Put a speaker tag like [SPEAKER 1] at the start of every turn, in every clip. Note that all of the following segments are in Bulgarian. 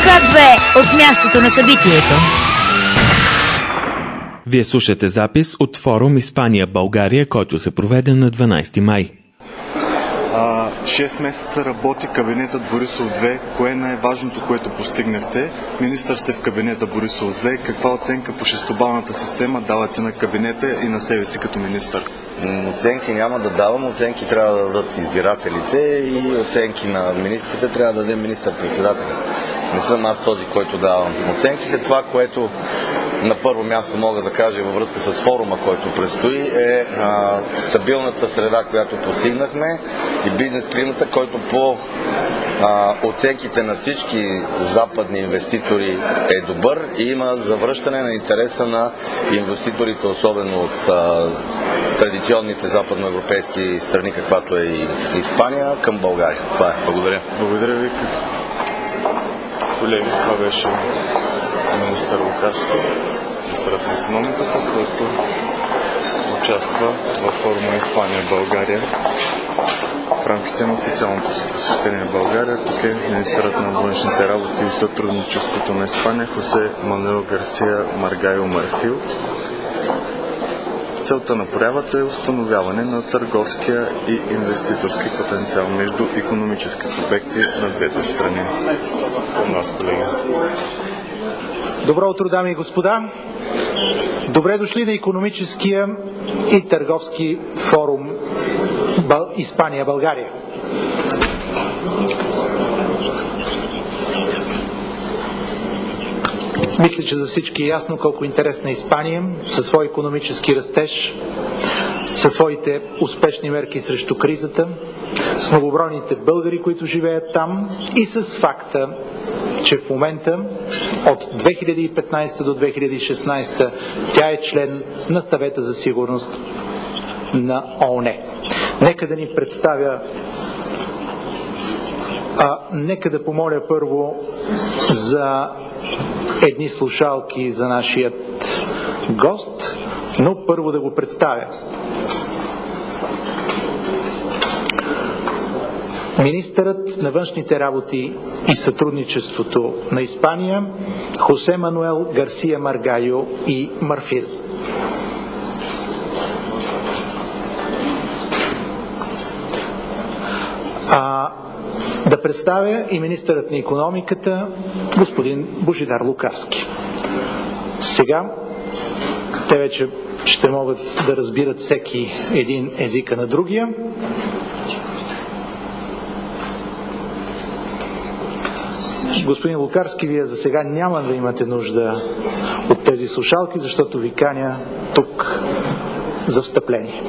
[SPEAKER 1] КА2 от мястото на събитието.
[SPEAKER 2] Вие слушате запис от форум Испания-България, който се проведе на 12 май.
[SPEAKER 3] 6 месеца работи кабинетът Борисов 2. Кое е най-важното, което постигнахте? Министър сте в кабинета Борисов 2. Каква оценка по шестобалната система давате на кабинета и на себе си като министър?
[SPEAKER 4] Оценки няма да давам, оценки трябва да дадат избирателите и оценки на министрите трябва да даде министър-председателя. Не съм аз този, който давам оценките. Това, което на първо място мога да кажа във връзка с форума, който предстои, е стабилната среда, която постигнахме и бизнес климата, който по оценките на всички западни инвеститори е добър и има завръщане на интереса на инвеститорите, особено от традиционните западноевропейски страни, каквато е и Испания, към България. Това е. Благодаря.
[SPEAKER 3] Благодаря ви. Колеги, това беше министър Лукарски, министърът на икономиката, който участва във форума Испания-България в рамките на официалното си посещение в България. Тук е министърът на външните работи и сътрудничеството на Испания Хосе Мануел Гарсия Маргайо Марфил. Целта на проявата е установяване на търговския и инвеститорски потенциал между икономически субекти на двете страни. Към вас, колеги.
[SPEAKER 5] Добро утро, дами и господа! Добре дошли на икономическия и търговски форум Испания-България. Мисля, че за всички е ясно колко интересна Испания със свой икономически растеж, със своите успешни мерки срещу кризата, с многобройните българи, които живеят там и с факта, че в момента от 2015 до 2016 тя е член на Съвета за сигурност на ООН. Нека да ни представя нека да помоля първо за едни слушалки за нашият гост, но първо да го представя. Министърът на външните работи и сътрудничеството на Испания Хосе Мануел Гарсия Маргайо и Марфил. Да представя и министърът на икономиката господин Божидар Лукарски. Сега те вече ще могат да разбират всеки един езика на другия. Господин Лукарски, вие за сега няма да имате нужда от тези слушалки, защото ви каня тук за встъпление.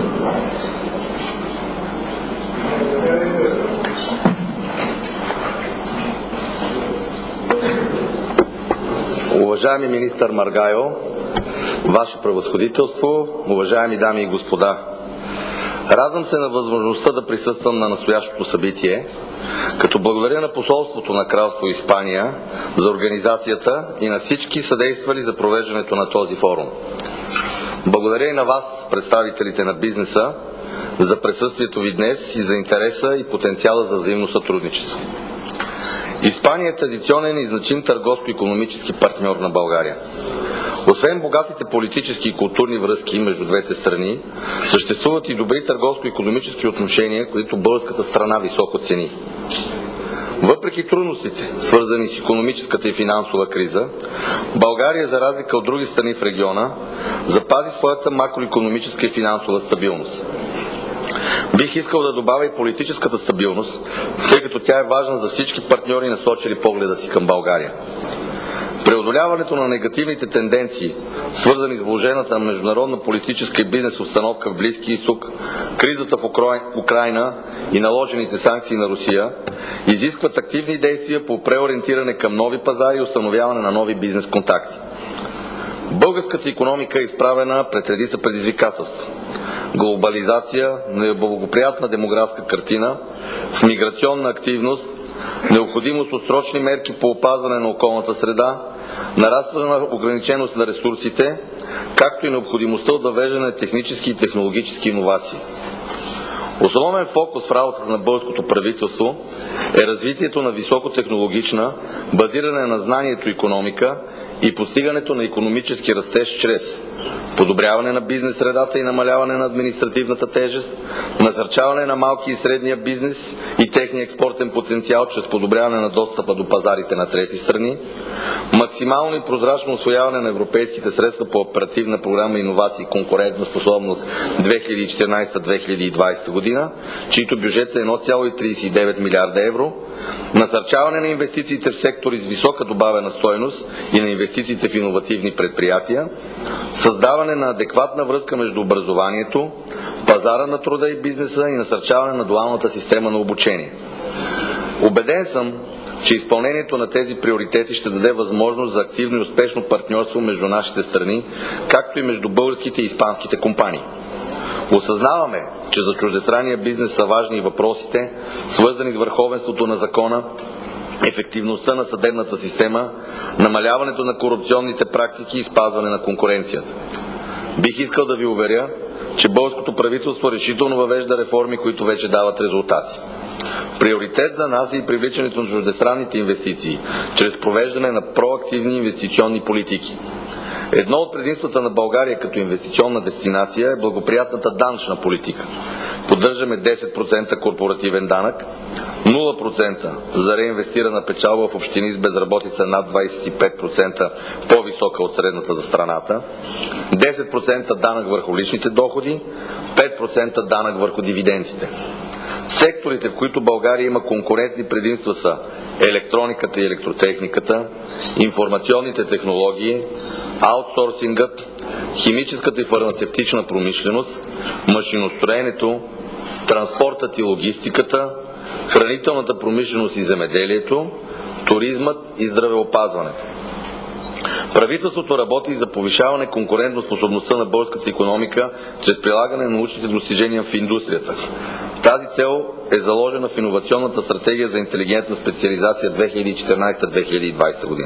[SPEAKER 4] Уважаеми министър Маргайо, Ваше превъзходителство, уважаеми дами и господа, радвам се на възможността да присъствам на настоящото събитие, като благодаря на посолството на Кралство Испания за организацията и на всички съдействали за провеждането на този форум. Благодаря и на вас, представителите на бизнеса, за присъствието ви днес и за интереса и потенциала за взаимно сътрудничество. Испания е традиционен и значим търговско-икономически партньор на България. Освен богатите политически и културни връзки между двете страни, съществуват и добри търговско-икономически отношения, които българската страна високо цени. Въпреки трудностите, свързани с икономическата и финансова криза, България, за разлика от други страни в региона, запази своята макроикономическа и финансова стабилност. Бих искал да добавя и политическата стабилност, тъй като тя е важна за всички партньори, насочили погледа си към България. Преодоляването на негативните тенденции, свързани с вложената международна политическа и бизнес обстановка в Близки изток, кризата в Украйна и наложените санкции на Русия, изискват активни действия по преориентиране към нови пазари и установяване на нови бизнес контакти. Българската икономика е изправена пред редица предизвикателства. Глобализация, неблагоприятна демографска картина, миграционна активност, необходимост от срочни мерки по опазване на околната среда, нарастване на ограниченост на ресурсите, както и необходимостта от въвеждане на технически и технологически иновации. Основен фокус в работата на българското правителство е развитието на високотехнологична, базиране на знанието икономика и постигането на икономически растеж чрез подобряване на бизнес средата и намаляване на административната тежест, насърчаване на малки и средния бизнес и техния експортен потенциал чрез подобряване на достъпа до пазарите на трети страни, максимално и прозрачно усвояване на европейските средства по оперативна програма Иновации и конкурентоспособност 2014-2020 година, чийто бюджет е 1,39 милиарда евро, насърчаване на инвестициите в сектори с висока добавена стойност и на инвестициите в иновативни предприятия, създаване на адекватна връзка между образованието, пазара на труда и бизнеса и насърчаване на дуалната система на обучение. Убеден съм, че изпълнението на тези приоритети ще даде възможност за активно и успешно партньорство между нашите страни, както и между българските и испанските компании. Осъзнаваме, че за чуждестранния бизнес са важни въпросите, свързани с върховенството на закона, ефективността на съдебната система, намаляването на корупционните практики и спазване на конкуренцията. Бих искал да ви уверя, че българското правителство решително въвежда реформи, които вече дават резултати. Приоритет за нас е и привличането на чуждестранните инвестиции, чрез провеждане на проактивни инвестиционни политики. Едно от предимствата на България като инвестиционна дестинация е благоприятната данъчна политика. Поддържаме 10% корпоративен данък, 0% за реинвестирана печалба в общини с безработица над 25% по-висока от средната за страната, 10% данък върху личните доходи, 5% данък върху дивидендите. Секторите, в които България има конкурентни предимства са електрониката и електротехниката, информационните технологии, аутсорсингът, химическата и фармацевтична промишленост, машиностроенето, транспортът и логистиката, хранителната промишленост и земеделието, туризмът и здравеопазването. Правителството работи за повишаване конкурентоспособността на българската икономика чрез прилагане на научните достижения в индустрията. Тази цел е заложена в иновационната стратегия за интелигентна специализация 2014-2020 година.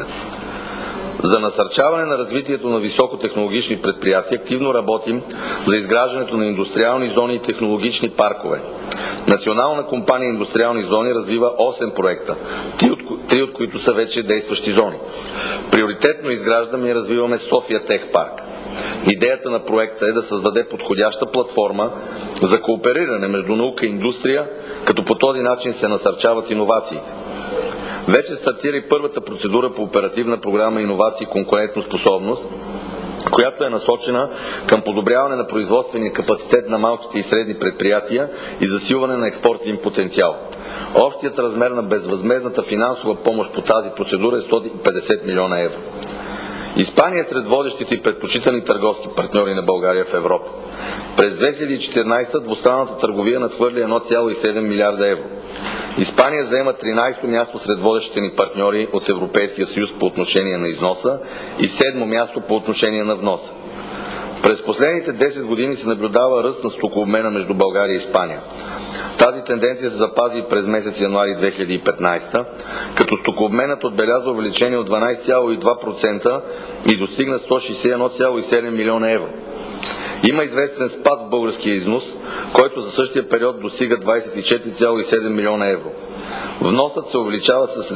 [SPEAKER 4] За насърчаване на развитието на високотехнологични предприятия активно работим за изграждането на индустриални зони и технологични паркове. Национална компания Индустриални зони развива 8 проекта, 3 от които са вече действащи зони. Приоритетно изграждаме и развиваме София Тех Парк. Идеята на проекта е да създаде подходяща платформа за коопериране между наука и индустрия, като по този начин се насърчават иновациите. Вече стартира и първата процедура по оперативна програма Иновации и конкурентоспособност, която е насочена към подобряване на производствения капацитет на малките и средни предприятия и засилване на експортния им потенциал. Общият размер на безвъзмездната финансова помощ по тази процедура е 150 милиона евро. Испания е сред водещите и предпочитани търговски партньори на България в Европа. През 2014 двустранната търговия надхвърли 1,7 милиарда евро. Испания заема 13-то място сред водещите ни партньори от Европейския съюз по отношение на износа и 7-мо място по отношение на вноса. През последните 10 години се наблюдава ръст на стокообмена между България и Испания. Тази тенденция се запази през месец януари 2015, като стокообменът отбелязва увеличение от 12,2% и достигна 161,7 милиона евро. Има известен спад в българския износ, който за същия период достига 24,7 милиона евро. Вносът се увеличава с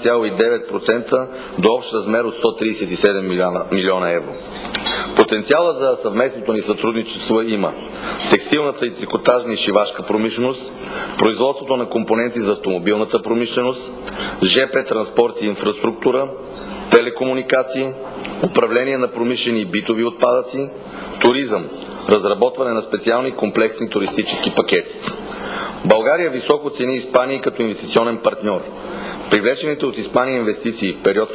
[SPEAKER 4] 17,9% до общ размер от 137 милиона евро. Потенциала за съвместното ни сътрудничество има текстилната и трикотажна и шивашка промишленост, производството на компоненти за автомобилната промишленост, ЖП транспорт и инфраструктура, телекомуникации, управление на промишлени и битови отпадъци, туризъм, разработване на специални комплексни туристически пакети. България високо цени Испания като инвестиционен партньор. Привлечените от Испания инвестиции в период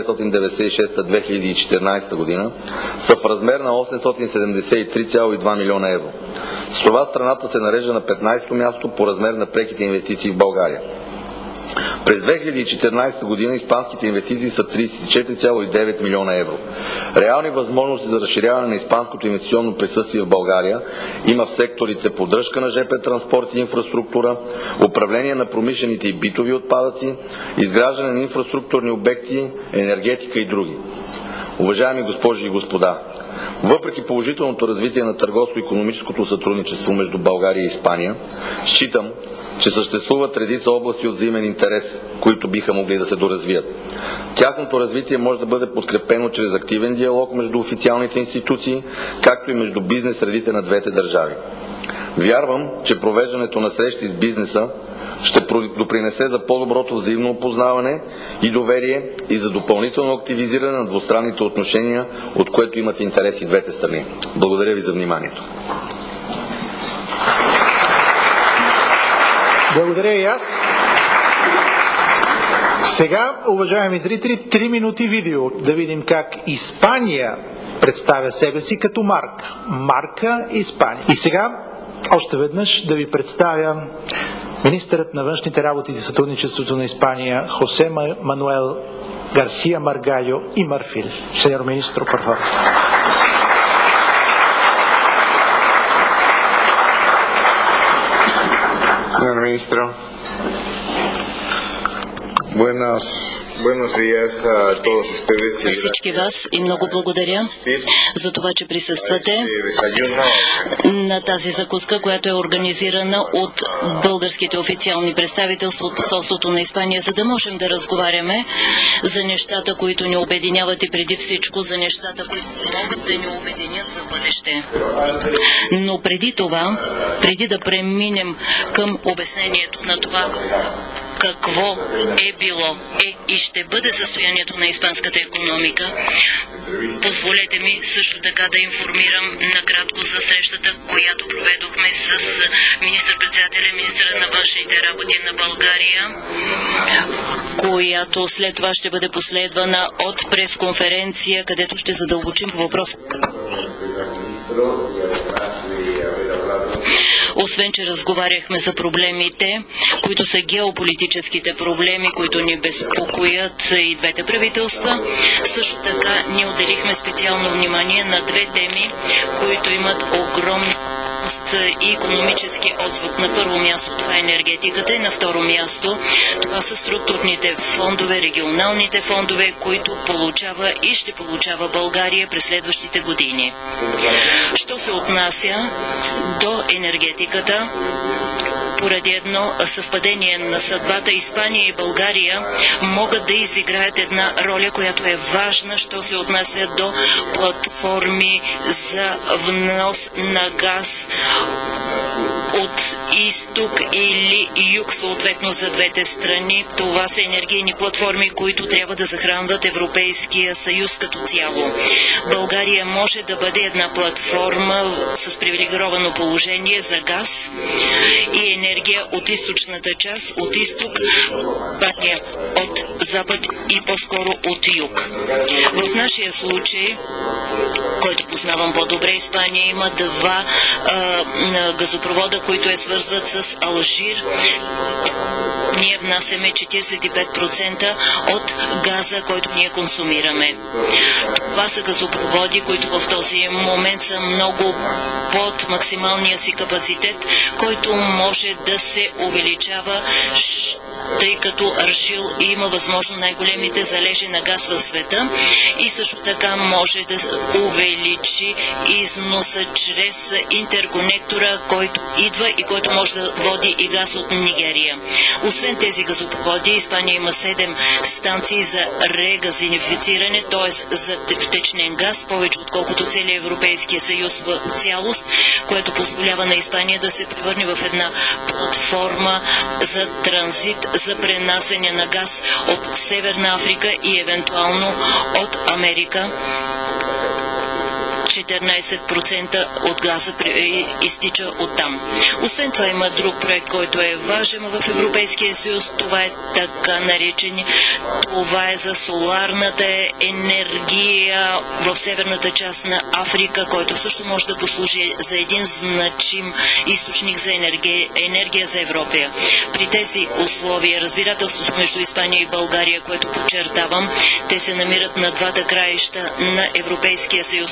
[SPEAKER 4] 1996-2014 година са в размер на 873,2 милиона евро. С това страната се нарежда на 15-то място по размер на преките инвестиции в България. През 2014 година испанските инвестиции са 34,9 милиона евро. Реални възможности за разширяване на испанското инвестиционно присъствие в България има в секторите поддръжка на ЖП транспорт и инфраструктура, управление на промишлените и битови отпадъци, изграждане на инфраструктурни обекти, енергетика и други. Уважаеми госпожи и господа, Въпреки положителното развитие на търговско-икономическото сътрудничество между България и Испания, считам, че съществуват редица области от взаимен интерес, които биха могли да се доразвият. Тяхното развитие може да бъде подкрепено чрез активен диалог между официалните институции, както и между бизнес средите на двете държави. Вярвам, че провеждането на срещи с бизнеса ще допринесе за по-доброто взаимно опознаване и доверие и за допълнително активизиране на двустранните отношения, от което имат интерес и двете страни. Благодаря ви за вниманието.
[SPEAKER 5] Благодаря и аз. Сега, уважаеми зрители, 3 минути видео да видим как Испания представя себе си като марка. Марка Испания. И сега още веднъж да ви представя министърът на външните работи и сътрудничеството на Испания Хосе Мануел Гарсия Маргайо и Марфил. Señor ministro, por favor.
[SPEAKER 6] Señor ministro, buenos días a todos ustedes.
[SPEAKER 7] Всички вас и много благодаря за това, че присъствате на тази закуска, която е организирана от българските официални представителства от посолството на Испания, за да можем да разговаряме за нещата, които ни обединяват и преди всичко за нещата, които могат да ни обединят за бъдеще. Но преди това, преди да преминем към обяснението на това, какво е било, и ще бъде състоянието на испанската икономика, позволете ми също така да информирам накратко за срещата, която проведохме с министър-председателя и министъра на външните работи на България, която след това ще бъде последвана от пресконференция, където ще задълбочим по въпроса. Освен, че разговаряхме за проблемите, които са геополитическите проблеми, които ни безпокоят и двете правителства, също така ние отделихме специално внимание на две теми, които имат огромна и икономически отзвук. На първо място това е енергетиката и на второ място това са структурните фондове, регионалните фондове, които получава и ще получава България през следващите години. Що се отнася до енергетиката, поради едно съвпадение на съдбата, Испания и България могат да изиграят една роля, която е важна, що се отнася до платформи за внос на газ от изток или юг, съответно за двете страни. Това са енергийни платформи, които трябва да захранват Европейския съюз като цяло. България може да бъде една платформа с привилегировано положение за газ и енергия от източната част, от изток, от запад и по-скоро от юг. В нашия случай, който познавам по-добре, Испания има два газопровода, които я свързват с Алжир. Ние внасяме 45% от газа, който ние консумираме. Това са газопроводи, които в този момент са много под максималния си капацитет, който може да се увеличава, тъй като Алжир има възможно най-големите залежи на газ в света и също така може да увеличи износа чрез интерконектора, който идва и който може да води и газ от Нигерия. Освен тези газопроводи, Испания има 7 станции за регазифициране, т.е. за втечнен газ, повече отколкото целия Европейския съюз в цялост, което позволява на Испания да се превърне в една платформа за транзит, за пренасене на газ от Северна Африка и евентуално от Америка. 14% от газа изтича оттам. Освен това има друг проект, който е важен в Европейския съюз. Това е така наречен. Това е за соларната енергия в северната част на Африка, който също може да послужи за един значим източник за енергия за Европа. При тези условия, разбирателството между Испания и България, което подчертавам, те се намират на двата краища на Европейския съюз, но те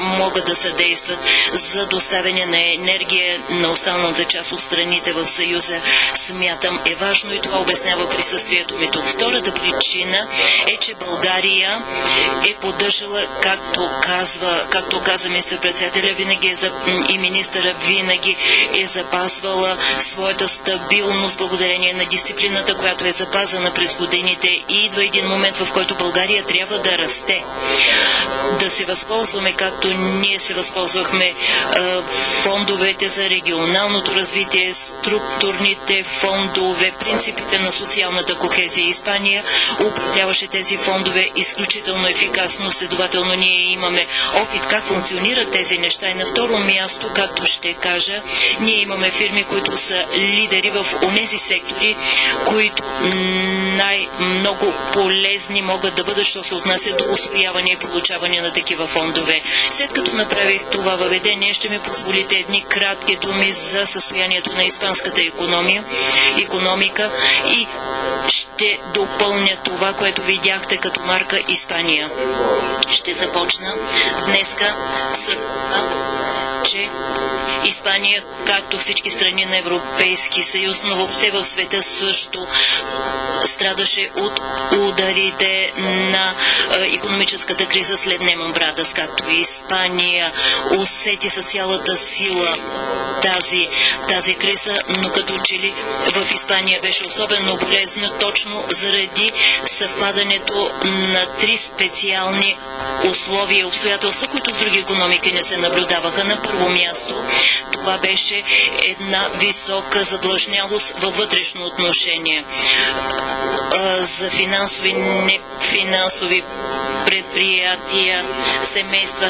[SPEAKER 7] могат да съдействат за доставяне на енергия на останалата част от страните в Съюза, смятам е важно и това обяснява присъствието ми тук. Втората причина е, че България е поддържала, както каза министър-председателя винаги и министъра винаги е запазвала своята стабилност благодарение на дисциплината, която е запазена през годините, и идва един момент, в който България трябва да расте. Да се възползваме, както ние се възползвахме фондовете за регионалното развитие, структурните фондове, принципите на социалната кохезия. Испания управляваше тези фондове изключително ефикасно, следователно ние имаме опит как функционират тези неща. И на второ място, както ще кажа, ние имаме фирми, които са лидери в онези сектори, които най-много полезни могат да бъдат, що се отнася до усвояване и получаване на такива фондове. След като направих това въведение, ще ми позволите едни кратки думи за състоянието на испанската икономика и ще допълня това, което видяхте като марка Испания. Ще започна днеска с че Испания, както всички страни на Европейски съюз, но въобще в света също страдаше от ударите на икономическата криза след Lehman Brothers, както и Испания усети с цялата сила тази криза, но като че ли в Испания беше особено болезнено точно заради съвпадането на три специални условия и обстоятелства, които в други икономики не се наблюдаваха. На първо място това беше една висока задлъжнялост във вътрешно отношение. За финансови, нефинансови предприятия, семейства,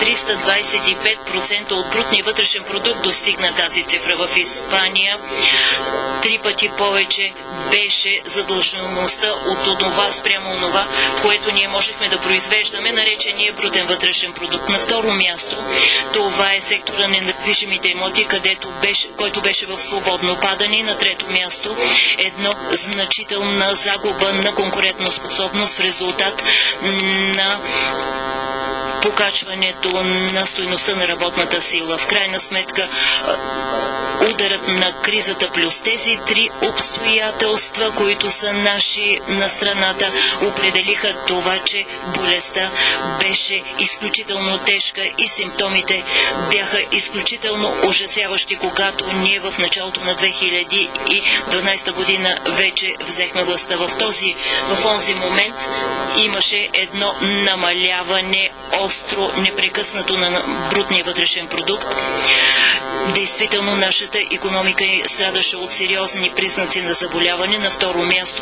[SPEAKER 7] 325% от брутния вътрешен продукт достигна тази цифра. В Испания 3 пъти повече беше задлъжнялостта от това спрямо онова, което ние можехме да произвеждаме, наречения брутен вътрешен продукт. На второ място, това е сектора на недвижимите имоти, който беше в свободно падане. На трето място, едно значителна загуба на конкурентоспособност в резултат на покачването на стойността на работната сила. В крайна сметка, ударът на кризата плюс тези три обстоятелства, които са наши на страната, определиха това, че болестта беше изключително тежка и симптомите бяха изключително ужасяващи, когато ние в началото на 2012 година вече взехме властта. В онзи момент имаше едно намаляване остро, непрекъснато на брутния вътрешен продукт. Действително нашата икономика страдаше от сериозни признаци на заболяване. На второ място,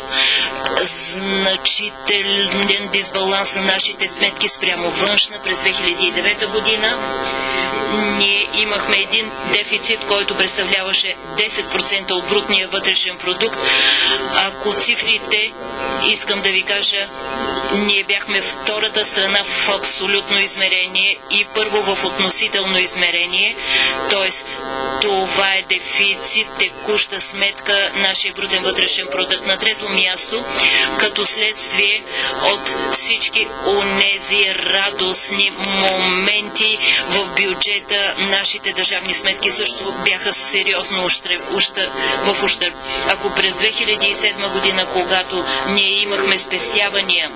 [SPEAKER 7] значителен дисбаланс на нашите сметки спрямо външна през 2009 година. Ние имахме един дефицит, който представляваше 10% от брутния вътрешен продукт. Ако цифрите, искам да ви кажа, ние бяхме втората страна в абсолютно измерение и първо в относително измерение, т.е. това е дефицит, текуща сметка, нашия брутен вътрешен продукт. На трето място, като следствие от всички онези радостни моменти в бюджета, нашите държавни сметки също бяха сериозно в ущърб. Ако през 2007 година, когато ние имахме спестявания,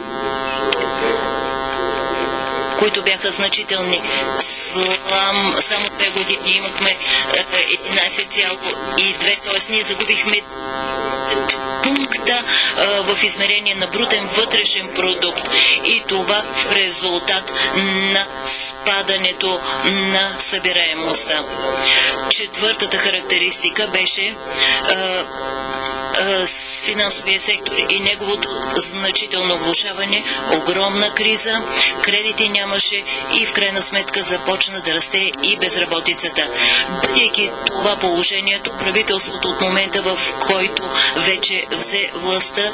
[SPEAKER 7] които бяха значителни. Само 2 години имахме 11,2, т.е. ние загубихме пункта в измерение на брутен вътрешен продукт и това в резултат на спадането на събираемостта. Четвъртата характеристика беше с финансовия сектор и неговото значително влошаване, огромна криза, кредити нямаше и в крайна сметка започна да расте и безработицата. Бъдейки това положението, правителството от момента, в който вече взе властта,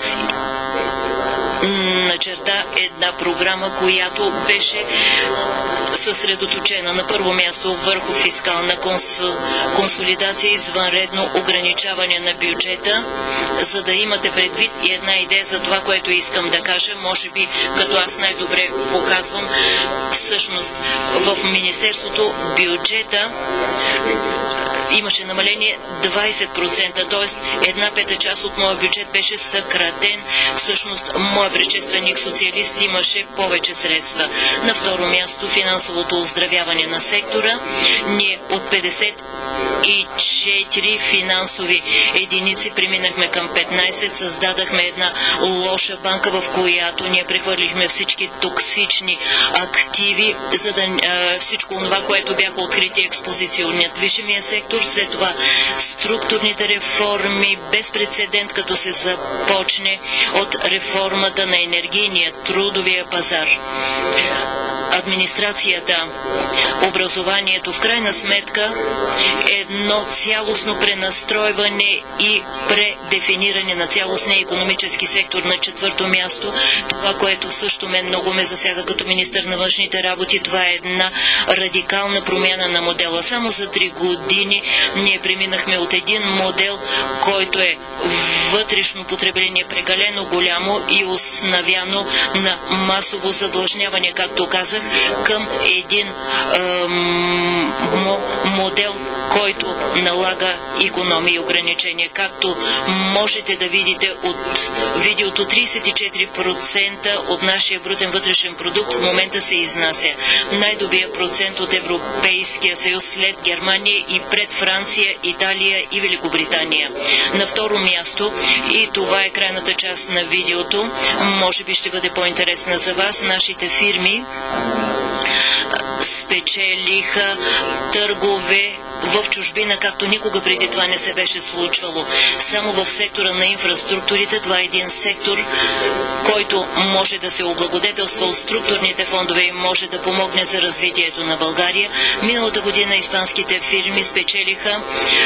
[SPEAKER 7] начерта една програма, която беше съсредоточена на първо място върху фискална консолидация, извънредно ограничаване на бюджета за да имате предвид и една идея за това, което искам да кажа, може би като аз най-добре показвам, всъщност в Министерството бюджета имаше намаление 20%, т.е. една пета част от моя бюджет беше съкратен. Всъщност, моя предшественик социалист имаше повече средства. На второ място, финансовото оздравяване на сектора. Ние от 54 финансови единици преминахме към 15, създадахме една лоша банка, в която ние прехвърлихме всички токсични активи, за да всичко това, което бяха открити експозиционният движимия сектор. След това структурните реформи, без прецедент, като се започне от реформата на енергийния трудовия пазар. Администрацията, образованието, в крайна сметка едно цялостно пренастройване и предефиниране на цялостния икономически сектор. На четвърто място, това, което също много ме засяга като министър на външните работи, това е една радикална промяна на модела. Само за 3 години ние преминахме от един модел, който е вътрешно потребление прекалено голямо и основяно на масово задлъжняване, както казах, към един модел, който налага икономии и ограничения. Както можете да видите от видеото, 34% от нашия брутен вътрешен продукт в момента се изнася. Най-добрият процент от Европейския съюз след Германия и пред Франция, Италия и Великобритания. На второ място, и това е крайната част на видеото, може би ще бъде по-интересна за вас, нашите фирми спечелиха търгове в чужбина, както никога преди това не се беше случвало. Само в сектора на инфраструктурите, това е един сектор, който може да се облагодетелства от структурните фондове и може да помогне за развитието на България. Миналата година испанските фирми спечелиха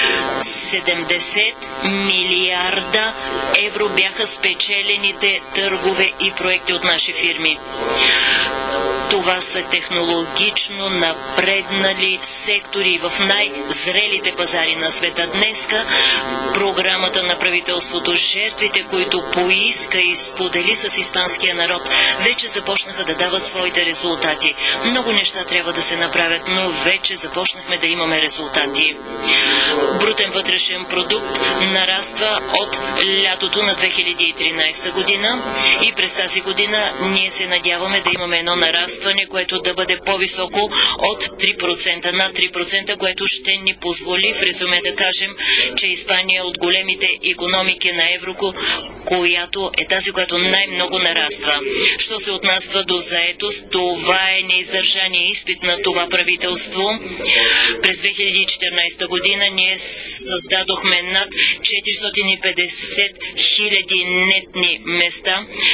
[SPEAKER 7] 70 милиарда евро бяха спечелените търгове и проекти от наши фирми. Това са технологично напреднали сектори в най-зрелите пазари на света. Днеска програмата на правителството, жертвите, които поиска и сподели с испанския народ, вече започнаха да дават своите резултати. Много неща трябва да се направят, но вече започнахме да имаме резултати. Брутен вътрешен продукт нараства от лятото на 2013 година и през тази година ние се надяваме да имаме едно нарастване, което да бъде по-високо от 3%, над 3%, което ще ни позволи в резюме да кажем, че Испания е от големите икономики на евро, която е тази, която най-много нараства. Що се отнася до заетост, това е неиздържания изпит на това правителство. През 2014 година ние създадохме над 450 хиляди нетни места.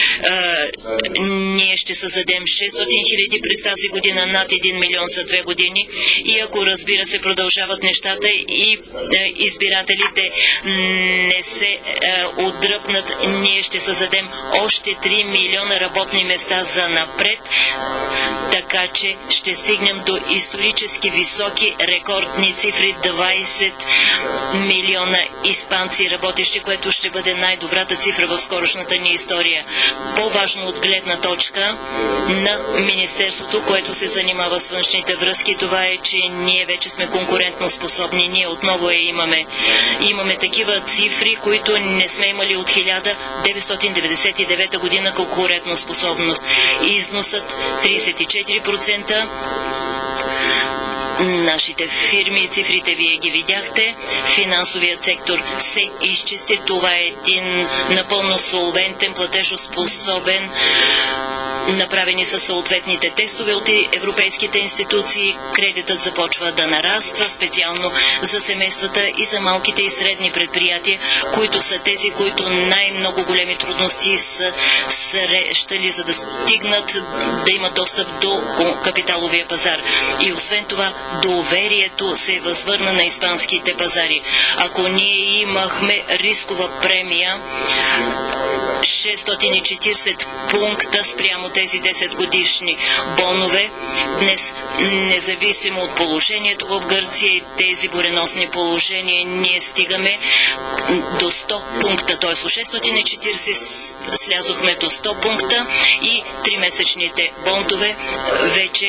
[SPEAKER 7] Ние ще създадем 600 хиляди през тази година, над 1 милион за 2 години. И ако, разбира се, продължават нещата и избирателите не се отдръпнат, ние ще създадем още 3 милиона работни места за напред, така че ще стигнем до исторически високи рекордни цифри, 20 милиона испанци работещи, което ще бъде най-добрата цифра в скорошната ни история. По-важно от гледна точка на Министерството, което се занимава с външните връзки, това е, че ние вече сме конкурентно способни. Ние отново имаме. Имаме такива цифри, които не сме имали от 1999 година конкурентно способност. Износът 34%. Нашите фирми и цифрите вие ги видяхте. Финансовият сектор се изчисти. Това е един напълно солвентен, платежоспособен. Направени са съответните тестове от европейските институции. Кредитът започва да нараства, специално за семействата и за малките и средни предприятия, които са тези, които най-много големи трудности са срещали, за да стигнат да имат достъп до капиталовия пазар. И освен това, доверието се възвърна на испанските пазари. Ако ние имахме рискова премия 640 пункта спрямо тези 10 годишни бонове. Днес, независимо от положението в Гърция и тези буреносни положения, ние стигаме до 100 пункта, т.е. от 640 слязохме до 100 пункта и 3-месечните бондове вече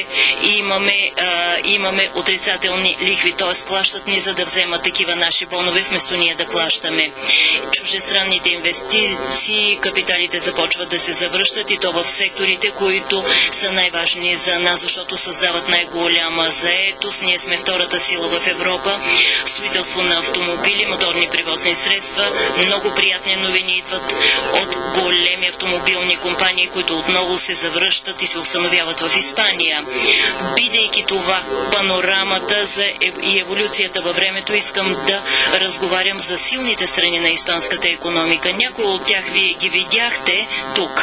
[SPEAKER 7] имаме отрицателни лихви, т.е. плащат ни, за да вземат такива наши бонове, вместо ние да плащаме. Чуждестранните инвестиции, капиталите започват да се завръщат, и то в секторите, които са най-важни за нас, защото създават най-голяма заетост. Ние сме втората сила в Европа. Строителство на автомобили, моторни превозни средства. Много приятни новини идват от големи автомобилни компании, които отново се завръщат и се установяват в Испания. Бидейки това панорамата и еволюцията във времето, искам да разговарям за силните страни на испанската икономика. Някои от тях вие ги видяхте тук.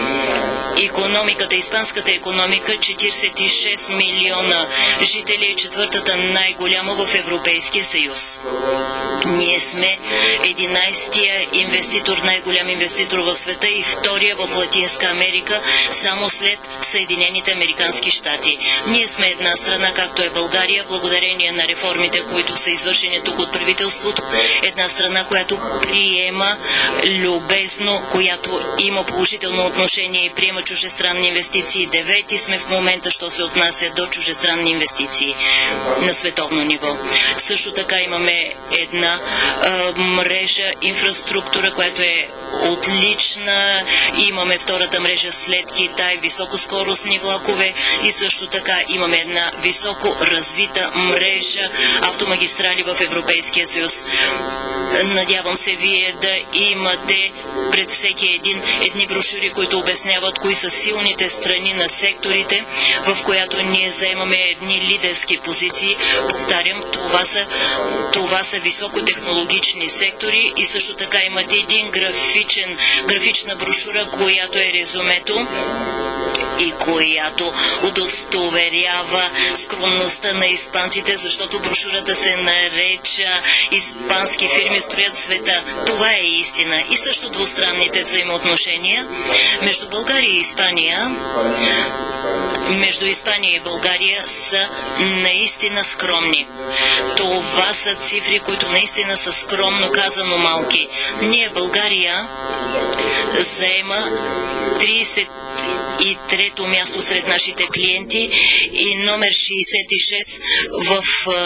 [SPEAKER 7] Испанската икономика, 46 милиона жители, е четвъртата най-голяма в Европейския съюз. Ние сме 11-тия инвеститор, най-голям инвеститор в света и втория в Латинска Америка, само след Съединените американски щати. Ние сме една страна, както е България, благодарение на реформите, които са извършени тук от правителството. Една страна, която приема любезно, която има положително отношение и приема чужестранни инвестиции. 9-ти сме в момента, що се отнася до чужестранни инвестиции на световно ниво. Също така имаме една мрежа, инфраструктура, която е отлична. Имаме втората мрежа след Китай, високоскоростни влакове, и също така имаме една високо развита мрежа автомагистрали в Европейския съюз. Надявам се вие да имате пред всеки едни брошури, които обясняват кои са силните страни на секторите, в която ние заемаме едни лидерски позиции. Повтарям, това са високотехнологични сектори, и също така имате един графична брошура, която е резюмето и която удостоверява скромността на испанците, защото брошурата се нареча "Испански фирми строят света". Това е истина. И също двустранните взаимоотношения между България и Испания, между Испания и България, са наистина скромни. Това са цифри, които наистина са, скромно казано, малки. Ние, България, заема 33-то място сред нашите клиенти и номер 66 в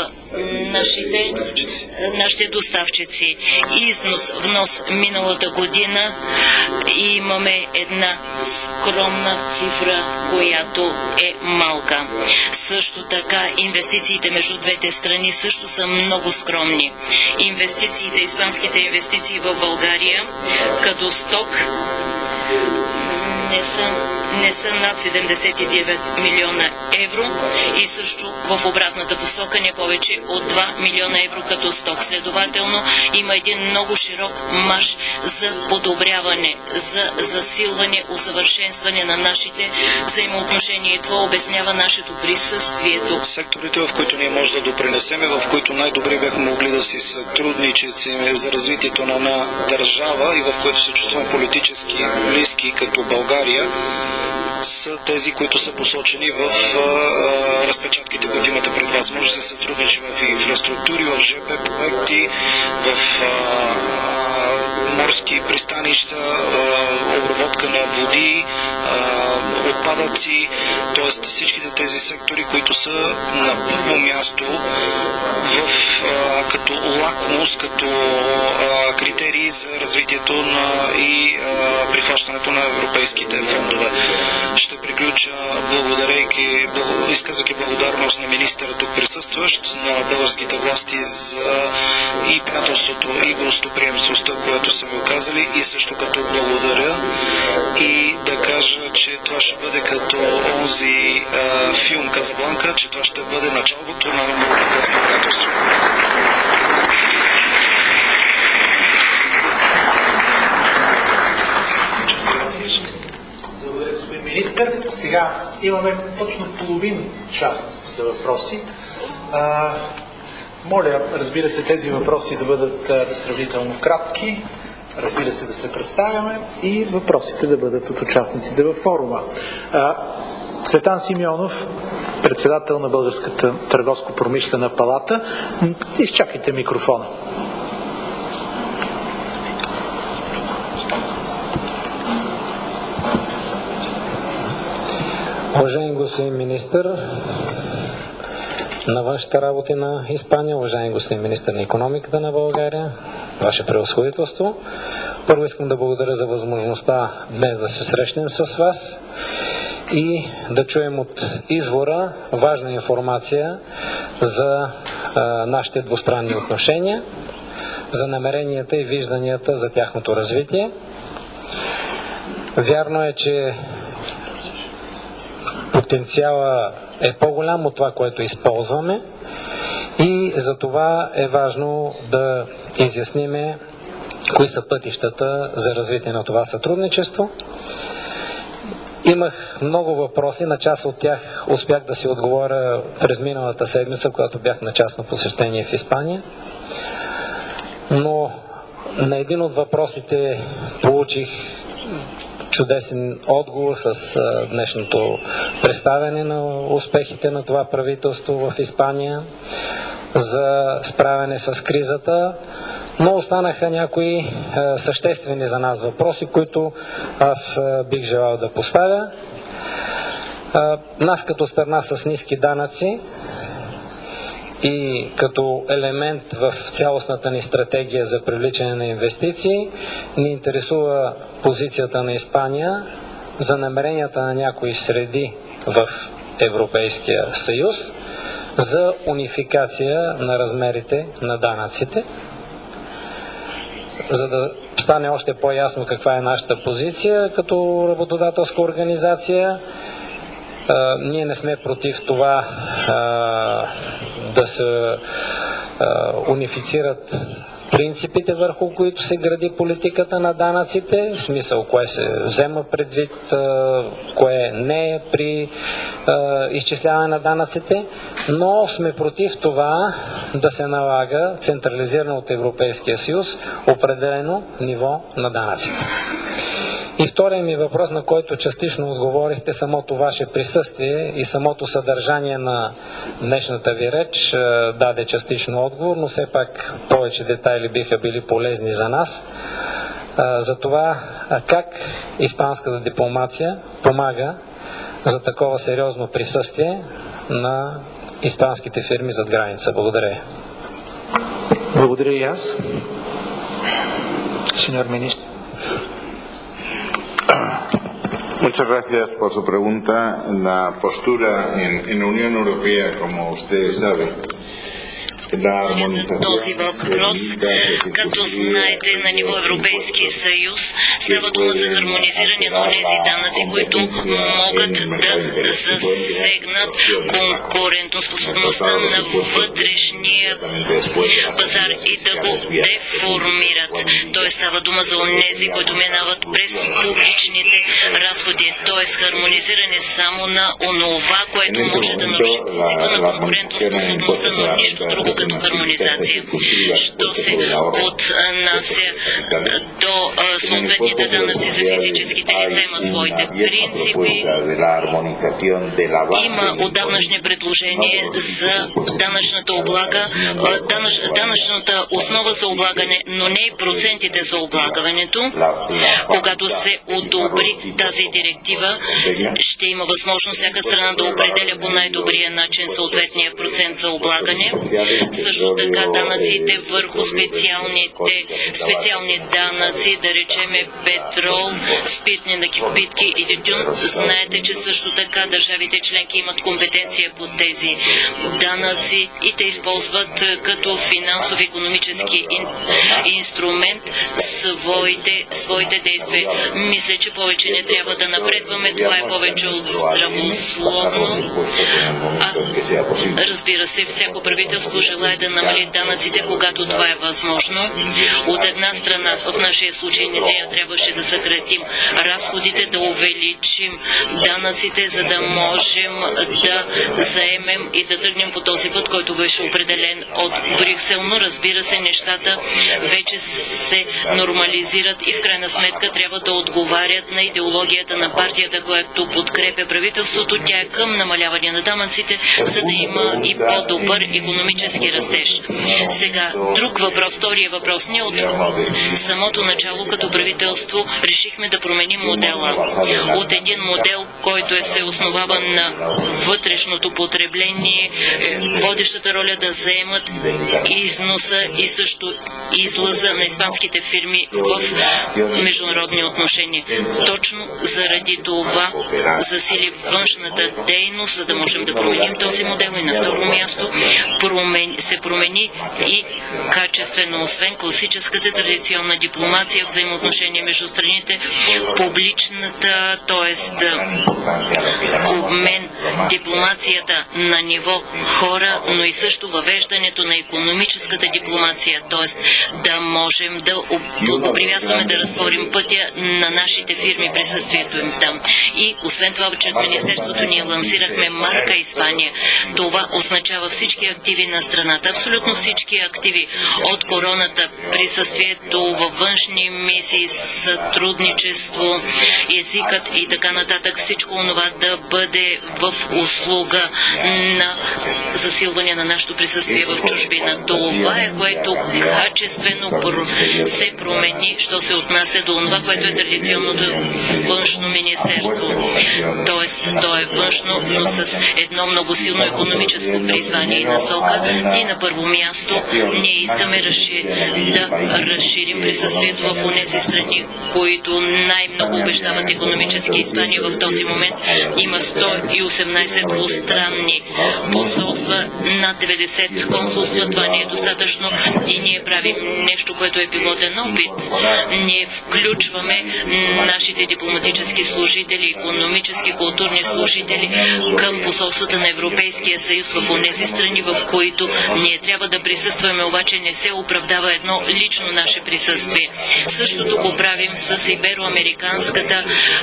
[SPEAKER 7] нашите доставчици. Износ, внос миналата година имаме една скромна цифра, която е малка. Също така инвестициите между двете страни също са много скромни. Испанските инвестиции в България като сток не са над 79 милиона евро, и също в обратната посока не повече от 2 милиона евро като сток. Следователно има един много широк марш за подобряване, за засилване, усъвършенстване на нашите взаимоотношения, и това обяснява нашето присъствие тук.
[SPEAKER 8] Секторите, в които ние може да допринесеме, в които най-добре бяхме могли да си сътрудничим за развитието на една държава и в които се чувстваме политически близки като България, са тези, които са посочени в разпечатките, които имате пред вас. Може да се сътрудничи в инфраструктури, в ЖП проекти, в морски пристанища, обработка на води, отпадъци, т.е. всичките тези сектори, които са на първо място като лакмус, като критерии за развитието и прихващането на европейските фондове. Ще приключа изказвайки благодарност на министъра тук присъстващ, на българските власти за и приятелството, и гостоприемството, което са ми оказали, и също като благодаря и да кажа, че това ще бъде като онзи филм Казабланка, че това ще бъде началото на много прекрасно приятелство.
[SPEAKER 5] Благодаря, господин министър. Сега имаме точно половин час за въпроси. Моля, разбира се, тези въпроси да бъдат сравнително кратки. разбира се, да се представяме и въпросите да бъдат от участниците във форума. Цветан Симеонов, председател на Българската търговско-промишлена палата. Изчакайте микрофона.
[SPEAKER 9] Уважаеми господин министър на външните работи на Испания, уважаеми господин министър на икономиката на България, Ваше превъзходителство, първо искам да благодаря за възможността днес да се срещнем с вас и да чуем от извора важна информация за нашите двустранни отношения, за намеренията и вижданията за тяхното развитие. Вярно е, че потенциала е по-голям от това, което използваме и за това е важно да изясниме кои са пътищата за развитие на това сътрудничество. Имах много въпроси, на част от тях успях да си отговоря през миналата седмица, когато бях на частно посещение в Испания, но на един от въпросите получих чудесен отговор с днешното представяне на успехите на това правителство в Испания за справяне с кризата, но останаха някои съществени за нас въпроси, които аз бих желал да поставя. Нас като страна с ниски данъци и като елемент в цялостната ни стратегия за привличане на инвестиции, ни интересува позицията на Испания за намеренията на някои среди в Европейския съюз за унификация на размерите на данъците. За да стане още по-ясно каква е нашата позиция като работодателска организация, ние не сме против това да се унифицират принципите, върху които се гради политиката на данъците, в смисъл кое се взема предвид, кое не е при изчисляване на данъците, но сме против това да се налага централизирано от Европейския съюз определено ниво на данъците. И втория ми въпрос, на който частично отговорихте, самото ваше присъствие и самото съдържание на днешната ви реч даде частично отговор, но все пак повече детайли биха били полезни за нас. За това как испанската дипломация помага за такова сериозно присъствие на испанските фирми зад граница. Благодаря.
[SPEAKER 5] Благодаря и аз. Señor ministro.
[SPEAKER 6] Muchas gracias por su pregunta. La postura en la Unión Europea, como usted sabe,
[SPEAKER 7] За този въпрос, като знаете, на ниво Европейски съюз става дума за хармонизиране на тези данъци, които могат да засегнат конкурентоспособността на вътрешния пазар и да го деформират. Тоест става дума за онези, които минават през публичните разходи. Тоест хармонизиране само на онова, което може да наруши принципа на конкурентоспособността, но нищо друго като хармонизация. Що се отнася до съответните данъци за физическите лица, имат своите принципи. Има отдавнашни предложения за данъчната облага, данъчната основа за облагане, но не и процентите за облагането. Когато се одобри тази директива, ще има възможност всяка страна да определя по най-добрия начин съответния процент за облагане. Също така данъците върху специални данъци, да речеме петрол, спиртни напитки и тютюн. Знаете, че също така държавите членки имат компетенция по тези данъци и те използват като финансово-икономически инструмент своите действия. Мисля, че повече не трябва да напредваме. Това е повече от здравословно. Разбира се, всяко правителство желае желае да намали данъците, когато това е възможно. От една страна, в нашия случай ние трябваше да съкратим разходите, да увеличим данъците, за да можем да заемем и да тръгнем по този път, който беше определен от Брюксел. Но разбира се, нещата вече се нормализират и в крайна сметка трябва да отговарят на идеологията на партията, която подкрепя правителството. Тя е към намаляване на данъците, за да има и по-добър икономически растеж. Сега, друг въпрос, втория въпрос. Ние от самото начало като правителство решихме да променим модела. От един модел, който се основава на вътрешното потребление, водещата роля да заемат износа и също излъза на испанските фирми в международни отношения. Точно заради това засили външната дейност, за да можем да променим този модел. И на второ място се промени и качествено, освен класическата традиционна дипломация, взаимоотношения между страните, публичната, т.е. обмен, дипломацията на ниво хора, но и също въвеждането на икономическата дипломация, т.е. да можем да благоприятстваме, да разтворим пътя на нашите фирми, присъствието им там. И освен това, чрез Министерството ние лансирахме марка Испания. Това означава всички активи на страната, абсолютно всички активи от короната, присъствието във външни мисии, сътрудничество, езикът и така нататък. Всичко това да бъде в услуга на засилване на нашето присъствие в чужбина. Това е, което качествено се промени, що се отнася до това, което е традиционното външно министерство. Тоест, то е външно, но с едно много силно икономическо призвание и насока. И на първо място ние искаме да разширим присъствието в онези страни, които най-много обещават икономически. Испания в този момент има 118 двустранни посолства, над 90 консулства. Това не е достатъчно и ние правим нещо, което е пилотен опит. Ние включваме нашите дипломатически служители, икономически, културни служители към посолствата на Европейския съюз в онези страни, в които ние трябва да присъстваме, обаче не се оправдава едно лично наше присъствие. Същото го правим с ибероамериканската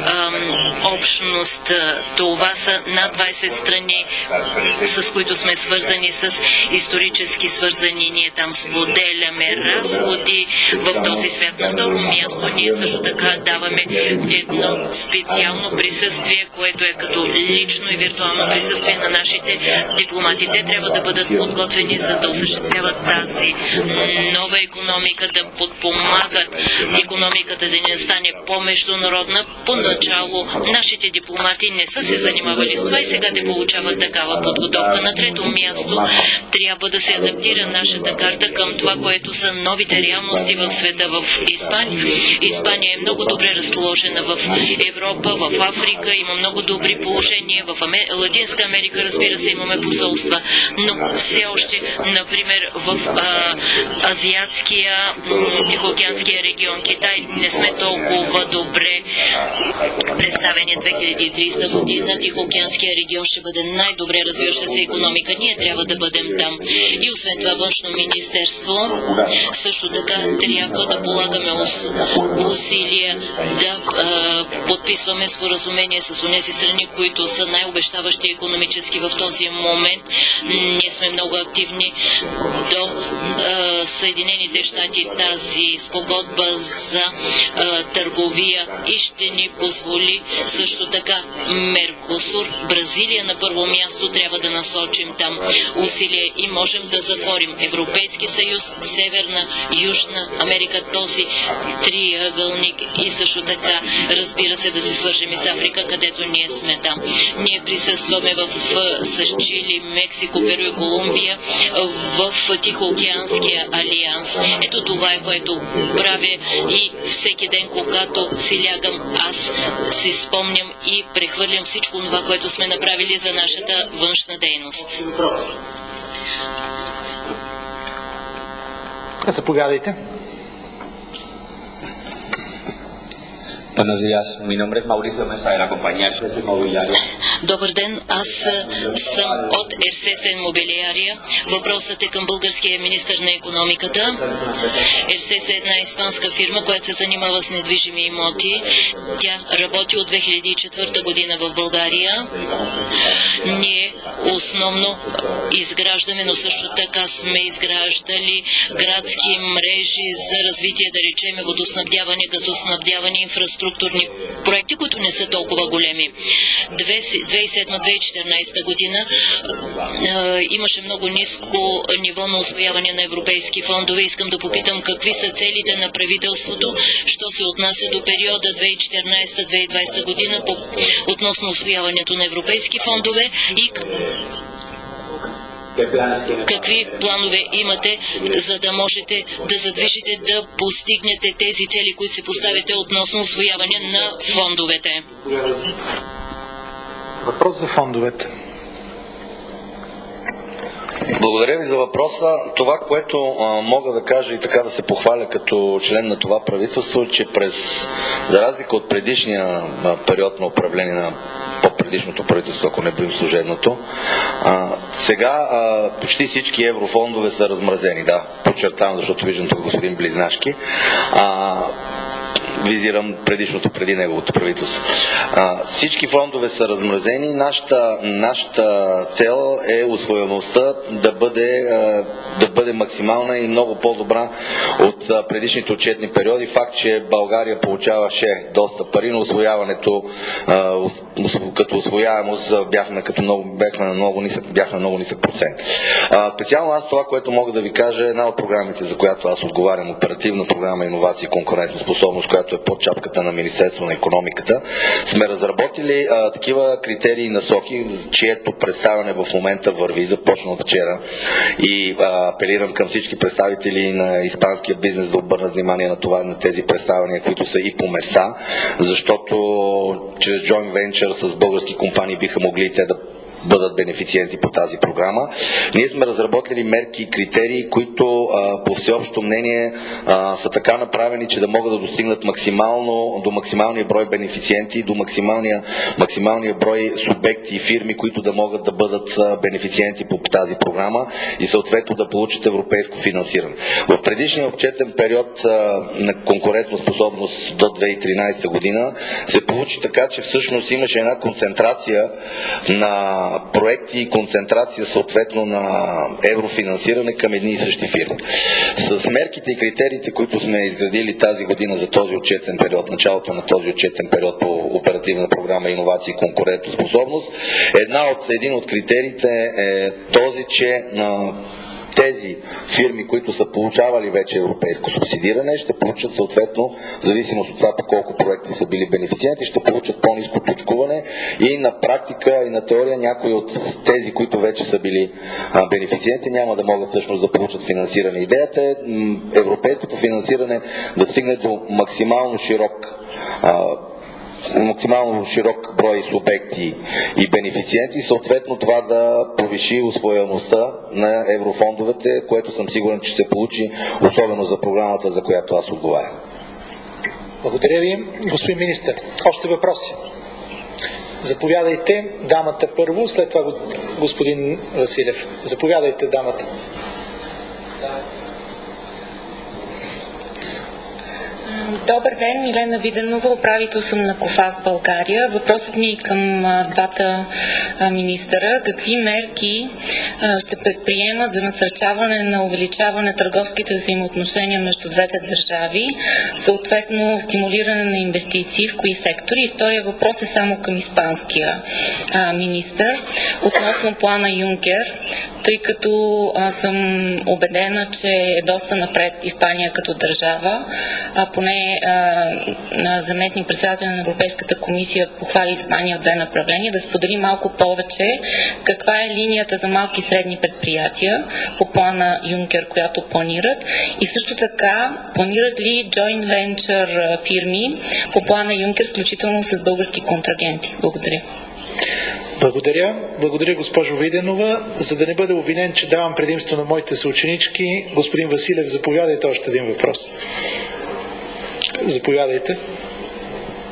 [SPEAKER 7] общност. Това са над 20 страни, с които сме свързани, с исторически свързани. Ние там споделяме разходи в този свят. На второ място ние също така даваме едно специално присъствие, което е като лично и виртуално присъствие на нашите дипломати. Те трябва да бъдат подготвени, за да осъществяват тази нова икономика, да подпомагат икономиката да не стане по-международна. Поначало нашите дипломати не са се занимавали с това и сега те получават такава подготовка. На трето място трябва да се адаптира нашата карта към това, което са новите реалности в света. В Испания. Испания е много добре разположена в Европа, в Африка, има много добри положения, в Латинска Америка, разбира се, имаме посолства, но все още, например, в Азиатския, Тихоокеанския регион, Китай, не сме толкова добре представени. 2030 година Тихоокеанския регион ще бъде най-добре развиваща се икономика. Ние трябва да бъдем там. И освен това, външно министерство също така трябва да полагаме усилия да подписваме споразумение с онези страни, които са най-обещаващи икономически в този момент. Ние сме много активни до Съединените щати. Тази спогодба за търговия и ще ни позволи също така Меркосур, Бразилия на първо място трябва да насочим там усилия и можем да затворим Европейски съюз, Северна, Южна Америка, този триъгълник и също така, разбира се, да се свържем и с Африка, където ние сме там. Ние присъстваме с Чили, Мексико, Перу и Колумбия в Тихоокеанския алианс. Ето това е, което правя и всеки ден, когато си лягам, аз си спомням и прехвърлям всичко това, което сме направили за нашата външна дейност.
[SPEAKER 5] Заповядайте.
[SPEAKER 10] Buenos días, mi nombre es Mauricio Mesa de la compañía RCS Inmobiliaria.
[SPEAKER 7] Добър ден, аз съм от RCS Inmobiliaria. Въпросът е към българския министър на икономиката. RCS е една испанска фирма, която се занимава с недвижими имоти. Тя работи от 2004 година в България. Ние основно изграждаме, но също така сме изграждали градски мрежи за развитие, да речеме, водоснабдяване, газоснабдяване, инфраструктурни проекти, които не са толкова големи. 2007-2014 година имаше много ниско ниво на усвояване на европейски фондове. Искам да попитам какви са целите на правителството, що се отнася до периода 2014-2020 година относно усвояването на европейски фондове и какви планове имате, за да можете да задвижите, да постигнете тези цели, които се поставите относно усвояване на фондовете?
[SPEAKER 5] Въпрос за фондовете.
[SPEAKER 4] Благодаря ви за въпроса. Това, което мога да кажа и така да се похваля като член на това правителство, че за разлика от предишния период на управление на по-предишното правителство, ако не броим служебното, сега почти всички еврофондове са размразени. Да, подчертавам, защото виждам тук господин Близнашки. Визирам предишното, преди неговото правителство. Всички фондове са размразени. Нашата цел е усвояемостта да бъде максимална и много по-добра от предишните отчетни периоди. Факт, че България получаваше доста пари, но усвояването като усвояемост бяхме на много нисък процент. Специално аз това, което мога да ви кажа, е една от програмите, за която аз отговарям, оперативна програма Иновации и конкурентоспособност, която е под чапката на Министерство на икономиката. Сме разработили такива критерии и насоки, чието представяне в момента върви, започна от вчера, и апелирам към всички представители на испанския бизнес да обърнат внимание на тези представяния, които са и по места, защото чрез joint venture с български компании биха могли те да бъдат бенефициенти по тази програма. Ние сме разработили мерки и критерии, които по всеобщо мнение са така направени, че да могат да достигнат до максималния брой бенефициенти, до максималния брой субекти и фирми, които да могат да бъдат бенефициенти по тази програма и съответно да получат европейско финансиране. В предишния отчетен период на конкурентоспособност до 2013 година се получи така, че всъщност имаше една концентрация на проекти и концентрация съответно на еврофинансиране към едни и същи фирми. С мерките и критериите, които сме изградили тази година за този отчетен период, началото на този отчетен период по оперативна програма Иновации и конкурентоспособност, един от критериите е този, че тези фирми, които са получавали вече европейско субсидиране, ще получат съответно, в зависимост от това по колко проекти са били бенефициенти, ще получат по-ниско точкуване и на практика и на теория някои от тези, които вече са били бенефициенти, няма да могат всъщност да получат финансиране. Идеята е европейското финансиране да стигне до максимално широк брой субекти и бенефициенти и съответно това да повиши усвояемостта на еврофондовете, което съм сигурен, че се получи, особено за програмата, за която аз отговарям.
[SPEAKER 5] Благодаря ви, господин министър. Още въпроси? Заповядайте, дамата първо, след това господин Василев. Заповядайте, дамата.
[SPEAKER 11] Добър ден, Милена Виденова, управител съм на КОФАС България. Въпросът ми е към двата министъра. Какви мерки ще предприемат за насърчаване на увеличаване търговските взаимоотношения между двете държави, съответно стимулиране на инвестиции, в кои сектори? И втория въпрос е само към испанския министър относно плана Юнкер, тъй като съм убедена, че е доста напред Испания като държава. Поне заместник председател на Европейската комисия похвали Испания в две направления. Да сподели малко повече каква е линията за малки и средни предприятия по плана Юнкер, която планират, и също така планират ли joint venture фирми по плана Юнкер, включително с български контрагенти. Благодаря.
[SPEAKER 5] Благодаря, госпожо Виденова. За да не бъде обвинен, че давам предимство на моите съученички, господин Василев, заповядайте още един въпрос. Заповядайте.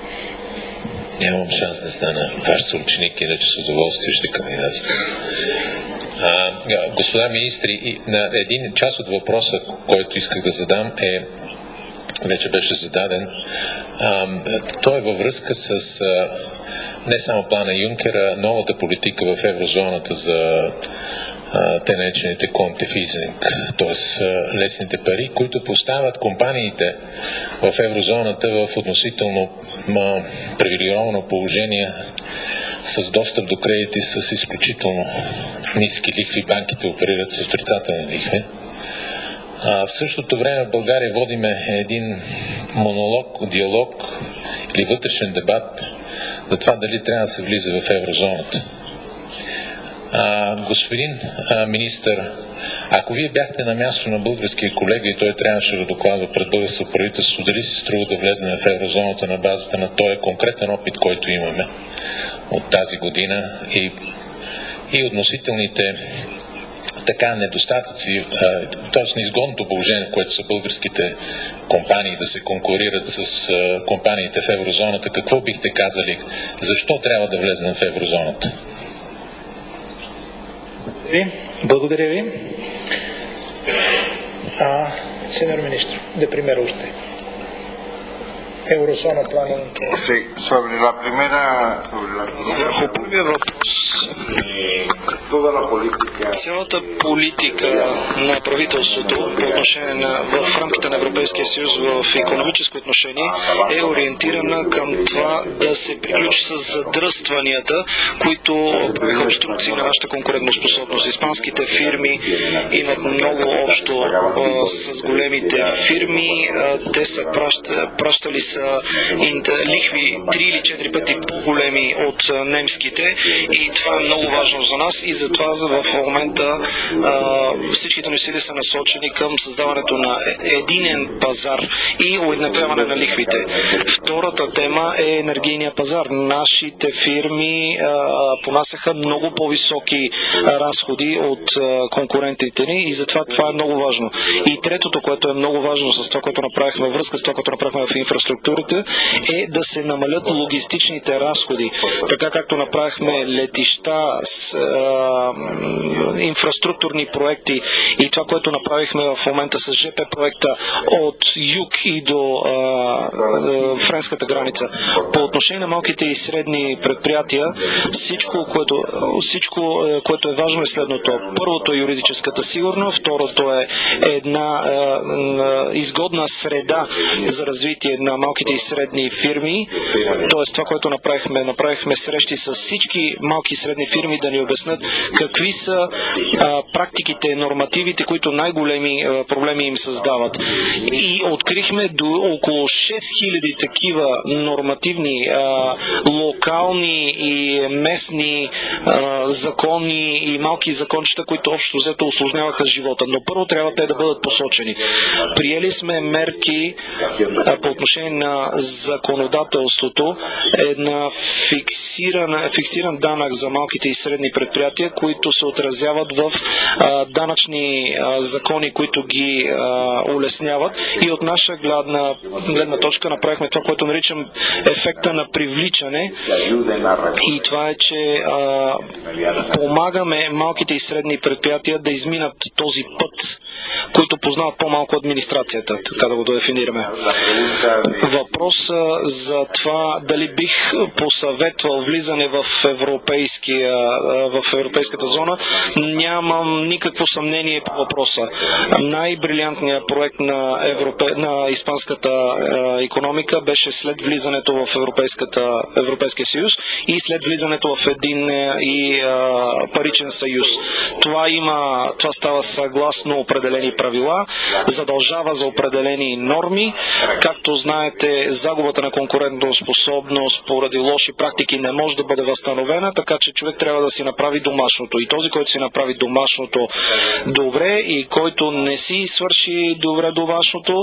[SPEAKER 12] нямам шанс да стана ваш съученик, иначе с удоволствие ще кандидатствам. Господа министри, на един част от въпроса, който исках да задам, вече беше зададен. Той е във връзка с не само плана Юнкера, новата политика в еврозоната за те наречените контефизинг, т.е. лесните пари, които поставят компаниите в еврозоната в относително привилегировано положение с достъп до кредити с изключително ниски лихви. Банките оперират с отрицателни лихви. В същото време в България водиме един монолог, диалог или вътрешен дебат за това дали трябва да се влиза в еврозоната. Господин министър, ако вие бяхте на място на българския колега и той трябваше да докладва пред българското правителство, дали се струва да влезем в еврозоната на базата на този конкретен опит, който имаме от тази година и относителните недостатъци, т.е. неизгодното положение, в което са българските компании да се конкурират с компаниите в еврозоната, какво бихте казали? Защо трябва да влезем в еврозоната?
[SPEAKER 5] Благодаря ви. Señor ministro, de primero usted. Eurozona, plano.
[SPEAKER 6] Sí, sobre la primera.
[SPEAKER 8] Върху първия въпрос. Цялата политика на правителството по отношение в рамките на Европейския съюз в икономическо отношение е ориентирана към това да се приключи с задръстванията, които правиха обструкции на нашата конкурентоспособност. Испанските фирми имат много общо с големите фирми. Те са пращали са лихви 3 или 4 пъти по-големи от немските и това е много важно за нас и затова в момента всичките ни усилия са насочени към създаването на единен пазар и уеднаквяване на лихвите. Втората тема е енергийния пазар. Нашите фирми понасяха много по-високи разходи от конкурентите ни и затова това е много важно. И третото, което е много важно с това, което направихме във връзка с това, което направихме в инфраструктурата, е да се намалят логистичните разходи. Така както направихме летища, инфраструктурни проекти и това, което направихме в момента с ЖП проекта от юг и до френската граница. По отношение на малките и средни предприятия, всичко, което е важно е следното. Първото е юридическата сигурност, второто е една изгодна среда за развитие на малките и средни фирми. Тоест това, което направихме срещи с всички малки и средни фирми да ни обяснат какви са практиките, нормативите, които най-големи проблеми им създават. И открихме до около 6000 такива нормативни, локални и местни закони и малки закончета, които общо взето усложняваха живота. Но първо трябва те да бъдат посочени. Приели мерки по отношение на законодателството, една фиксиран данък за малките и средни предприятия, които се отразяват в данъчни закони, които ги улесняват. И от наша гледна точка направихме това, което наричам ефекта на привличане. И това е, че помагаме малките и средни предприятия да изминат този път, които познават по-малко администрацията, така да го дефинираме. Въпрос за това дали бих посъветвал влизане в европейската зона, нямам никакво съмнение по въпроса. Най-брилянтният проект на испанската икономика беше след влизането в Европейския съюз и след влизането в един паричен съюз. Това става съгласно определени правила, задължава за определени норми. Както знаете, загубата на конкурентоспособност поради лоши практики не може да бъде възстановена, така че човек трябва да си направи домашното. И този, който си направи домашното добре и който не си свърши добре домашното,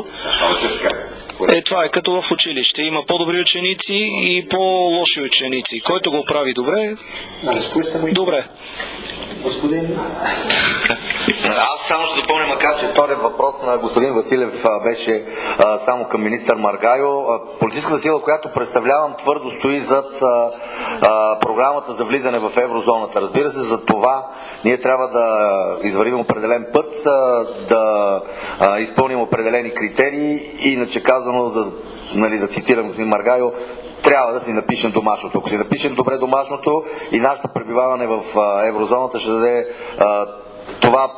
[SPEAKER 8] това е като в училище. Има по-добри ученици и по-лоши ученици. Който го прави добре.
[SPEAKER 4] Господин... Аз само ще допълня, макар че вторият въпрос на господин Василев беше само към министър Маргайо. Политическата сила, която представлявам, твърдо стои зад програмата за влизане в еврозоната. Разбира се, за това ние трябва да извървим определен път, да изпълним определени критерии, иначе казано, да цитирам господин Маргайо, трябва да си напишем домашното. Ако си напишем добре домашното и нашето пребиваване в еврозоната ще даде това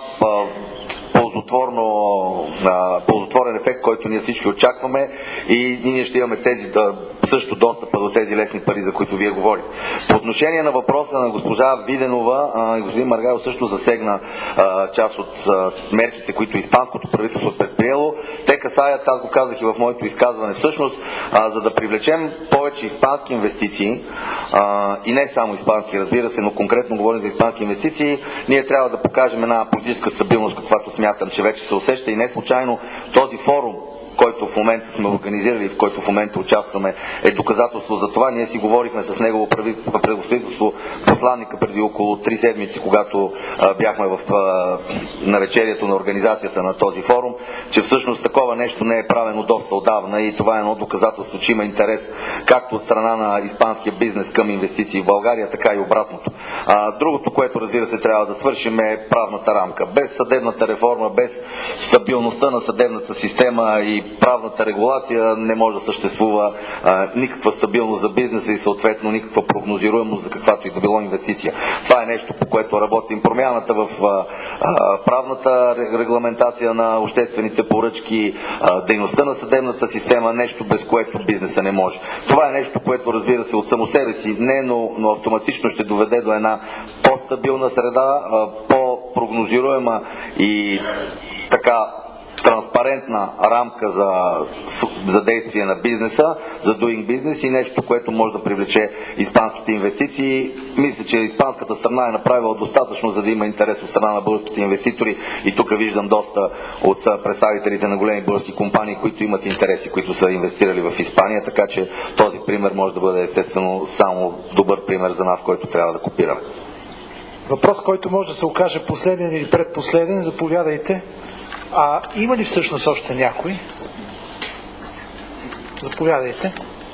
[SPEAKER 4] ползотворен ефект, който ние всички очакваме, и ние ще имаме също достъпа до тези лесни пари, за които вие говорите. По отношение на въпроса на госпожа Виденова, и господин Маргайо също засегна част от мерките, които испанското правителство е предприело. Те касаят, аз го казах и в моето изказване, всъщност, за да привлечем повече испански инвестиции, и не само испански, разбира се, но конкретно говорим за испански инвестиции, ние трябва да покажем една политическа стабилност, каквато смятам, че вече се усеща, и не случайно този форум, който в момента сме организирали, в който в момента участваме, е доказателство за това. Ние си говорихме с негово правителство, посланника, преди около 3 седмици, когато бяхме в навечерието на организацията на този форум, че всъщност такова нещо не е правено доста отдавна, и това е едно доказателство, че има интерес както от страна на испанския бизнес към инвестиции в България, така и обратното. Другото, което разбира се трябва да свършим, е правната рамка. Без съдебната реформа, без стабилността на съдебната система и правната регулация не може да съществува никаква стабилност за бизнеса и съответно никаква прогнозируемост за каквато и да било инвестиция. Това е нещо, по което работим. Промяната в правната регламентация на обществените поръчки, дейността на съдебната система, нещо без което бизнеса не може. Това е нещо, което разбира се от само себе си не, но автоматично ще доведе до една по-стабилна среда, по-прогнозируема и така транспарентна рамка за действие на бизнеса, за doing business, и нещо, което може да привлече испанските инвестиции. Мисля, че испанската страна е направила достатъчно, за да има интерес от страна на българските инвеститори, и тук виждам доста от представителите на големи български компании, които имат интереси, които са инвестирали в Испания, така че този пример може да бъде естествено само добър пример за нас, който трябва да копираме.
[SPEAKER 5] Въпрос, който може да се окаже последен или предпоследен, заповядайте. Има ли всъщност още някой? Заповядайте.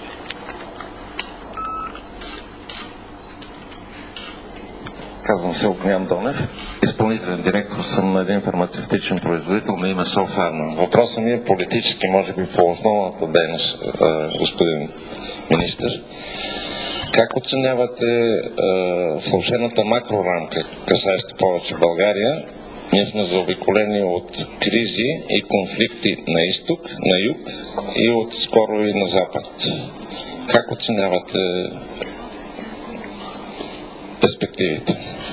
[SPEAKER 13] Казвам се Огнян Донев. Изпълнителен директор съм на един фармацевтичен производител на име Софарма. Въпросът ми е политически, може би по основната дейност, господин министър. Как оценявате влошената макрорамка, касаеща повече България? Ние сме заобиколени от кризи и конфликти на изток, на юг и от скоро и на запад. Как оценявате перспективите?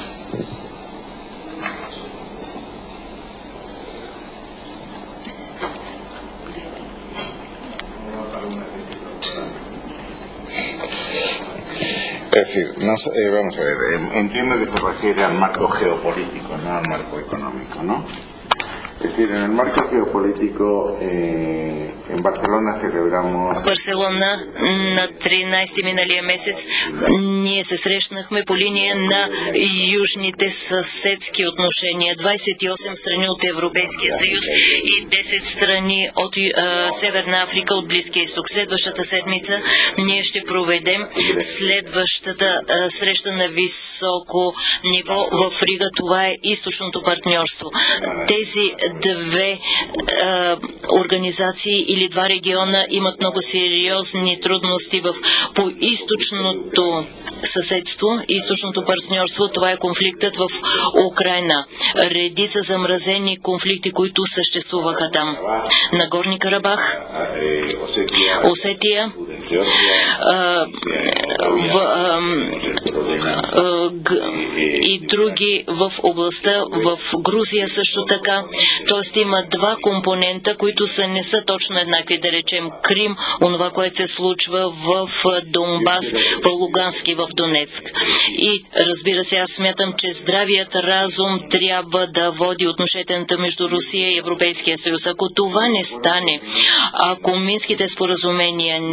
[SPEAKER 6] Es decir, vamos a ver, entiendo que se refiere al marco geopolítico, no al marco económico, ¿no? Es decir, en el marco geopolítico, en Barcelona celebramos...
[SPEAKER 7] Барселона на 13 миналия месец ние се срещнахме по линия на южните съседски отношения. 28 страни от Европейския съюз и 10 страни от Северна Африка от Близкия изток. Следващата седмица ние ще проведем следващата среща на високо ниво в Рига. Това е източното партньорство. Тези две организации или два региона имат много сериозни трудности по източното съседство, източното партньорство. Това е конфликтът в Украйна. Редица замразени конфликти, които съществуваха там. Нагорни Карабах, Осетия, и други в областта, в Грузия също така. Тоест има два компонента, които не са точно еднакви, да речем Крим, онова, което се случва в Донбас, в Лугански, в Донецк. И разбира се, аз смятам, че здравият разум трябва да води отношенията между Русия и Европейския съюз. Ако това не стане, ако минските споразумения не се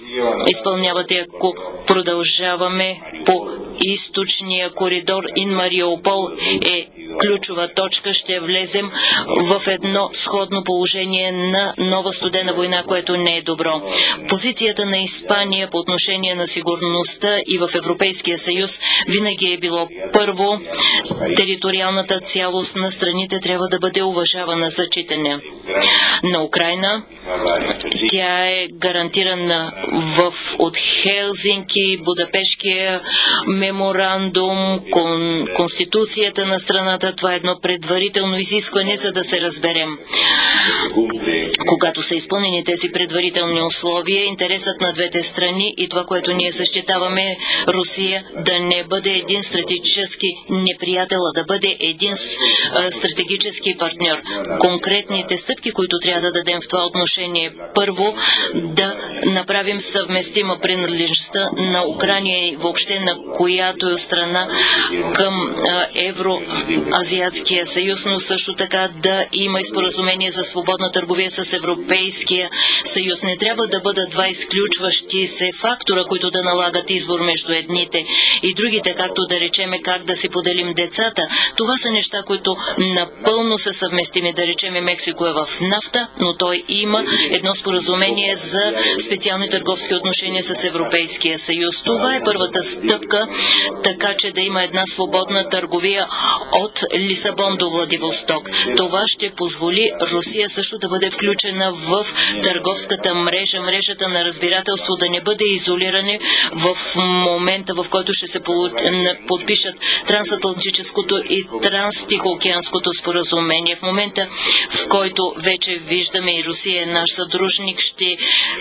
[SPEAKER 7] изпълнявате, ако продължаваме по източния коридор in Мариупол е ключова точка, ще влезем в едно сходно положение на нова студена война, което не е добро. Позицията на Испания по отношение на сигурността и в Европейския съюз винаги е било първо, териториалната цялост на страните трябва да бъде уважавана за читане. На Украйна тя е гарантирана от Хелзинки, Будапешкия меморандум, Конституцията на страната. Това е едно предварително изискване, за да се разберем. Когато са изпълнени тези предварителни условия, интересът на двете страни и това, което ние защитаваме, Русия да не бъде един стратегически неприятел, а да бъде един стратегически партньор. Конкретните стъпки, които трябва да дадем в това отношение, първо да направим съвместима принадлежността на Украина и въобще на която е страна към Евроазиатския съюз, но също така да има и споразумение за свободна търговия с Европейския съюз. Не трябва да бъдат два изключващи се фактора, които да налагат избор между едните и другите, както да речеме как да си поделим децата. Това са неща, които напълно са съвместими. Да речеме Мексико е в нафта, но той има едно споразумение за специални търговски отношения с Европейския съюз. Това е първата стъпка, така че да има една свободна търговия от Лисабон до Владивосток. Това ще позволи Русия също да бъде включена в търговската мрежа, мрежата на разбирателство, да не бъде изолиране в момента, в който ще се подпишат трансатлантическото и транстихоокеанското споразумение. В момента, в който вече виждаме и Русия е наш съдружник, ще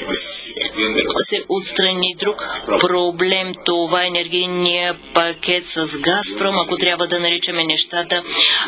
[SPEAKER 7] се отстрани друг проблем. Това е енергийния пакет с Газпром, ако трябва да наричаме нещата.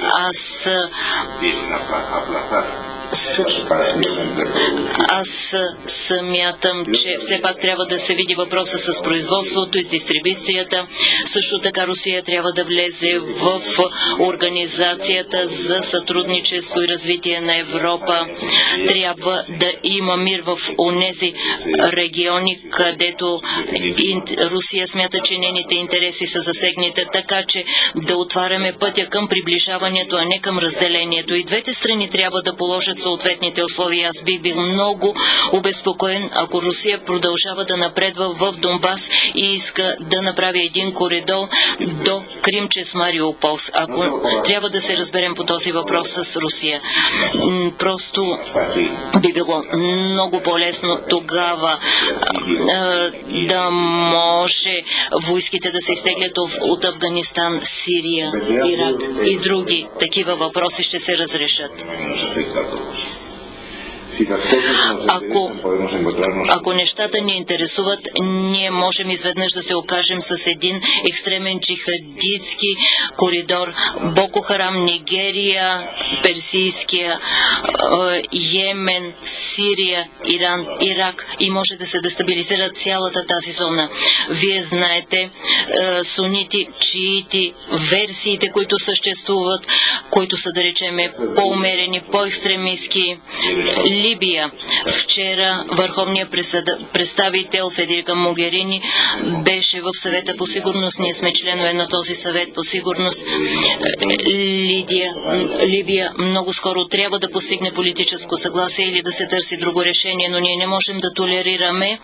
[SPEAKER 7] Аз смятам, че все пак трябва да се види въпроса с производството и с дистрибуцията. Също така Русия трябва да влезе в Организацията за сътрудничество и развитие на Европа. Трябва да има мир в онези региони, където Русия смята, че нейните интереси са засегнати, така че да отваряме пътя към приближаването, а не към разделението. И двете страни трябва да положат съответните условия. Аз бих бил много обезпокоен, ако Русия продължава да напредва в Донбас и иска да направи един коридор до Крим чрез Мариупол. Ако трябва да се разберем по този въпрос с Русия, просто би било много по-лесно тогава да може войските да се изтеглят от Афганистан, Сирия, Ирак и други такива въпроси ще се разрешат. Ако нещата ни интересуват, ние можем изведнъж да се окажем с един екстремен джихадистски коридор. Боко Харам, Нигерия, Персийския, Йемен, Сирия, Иран, Ирак и може да се дестабилизира цялата тази зона. Вие знаете сунити, чиити, версиите, които съществуват, които са, да речеме, по-умерени, по-екстремистски. Либия. Вчера върховният представител Федерика Могерини беше в съвета по сигурност. Ние сме членове на този съвет по сигурност. Либия много скоро трябва да постигне политическо съгласие или да се търси друго решение, но ние не можем да толерираме